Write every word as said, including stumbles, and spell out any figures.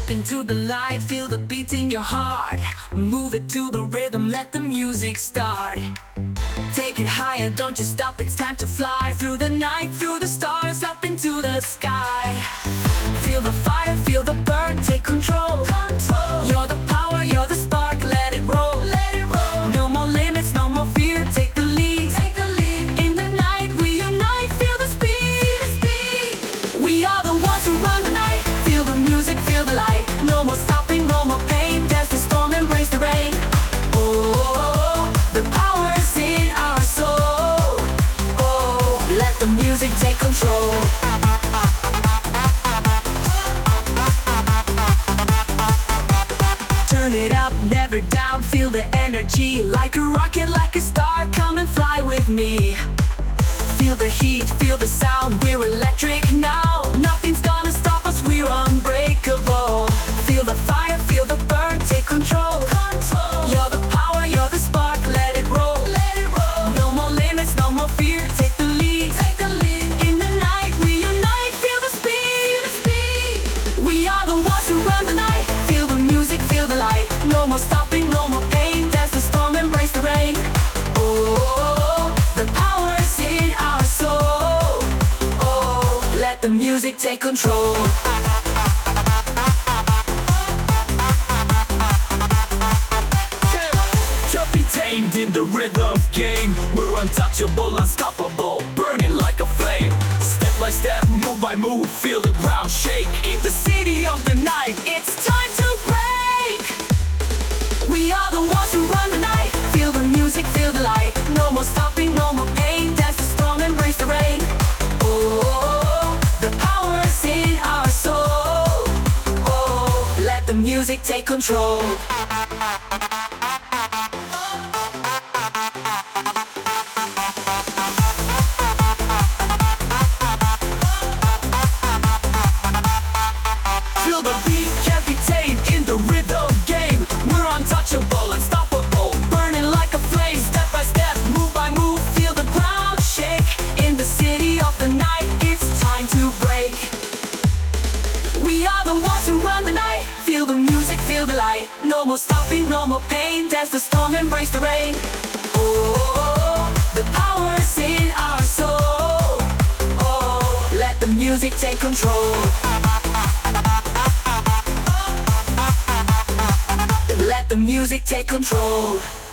Step into the light, feel the beat in your heart. Move it to the rhythm, let the music start. Take it higher, don't just stop, it's time to fly. Through the night, through the stars, up into the sky. Feel the fire, feel the burn, take control. Control. You're the power, you're the spark, let it roll. Let it roll. No more limits, no more fear, take the lead. Take the lead. In the night, we unite, feel the speed. The speed. We are the ones who run the night. Feel the music, feel the light. No more stopping, no more pain. Dance the storm, embrace the rain. Oh, the power is in our soul. Oh, let the music take control. Turn it up, never down, feel the energy. Like a rocket, like a star, come and fly with me. Feel the heat, feel the sound, we're electric now. Nothing's gonna stop us, we're unbreakable. Feel the fire, feel the burn, take control. Control. You're the power, you're the spark, let it roll. Let it roll. No more limits, no more fear, take the lead. Take the lead. In the night, we unite, feel the speed. The speed. We are the ones who run the night. Feel the music, feel the light. No more stopping, no more pain. Dance the storm, embrace the rain. Oh, the power is in our soul. Oh, let the music take control. Tamed in the rhythm game, we're untouchable, unstoppable, burning like a flame. Step by step, move by move, feel the ground shake. In the city of the night, it's time to break. We are the ones who run the night. Feel the music, feel the light. No more stopping, no more pain. Dance the storm, embrace the rain. Oh, the power is in our soul. Oh, let the music take control. Feel the beat, can't be tamed in the rhythm game. We're untouchable, unstoppable, burning like a flame. Step by step, move by move, feel the ground shake. In the city of the night, it's time to break. We are the ones who run the night. Feel the music, feel the light. No more stopping, no more pain. Dance the storm, embrace the rain. Oh, the power is in our soul. Oh, let the music take control. Let the music take control.